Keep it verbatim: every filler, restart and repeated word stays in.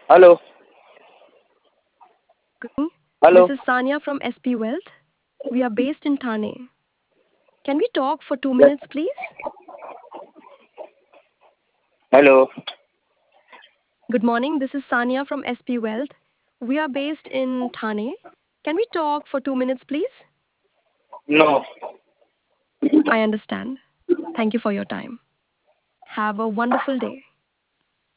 Hello. This Hello. is Sanya from S P Wealth. We are based in Thane. Can we talk for two Yes. minutes, please? Hello. Good morning. This is Sanya from S P Wealth. We are based in Thane. Can we talk for two minutes, please? No. I understand. Thank you for your time. Have a wonderful day.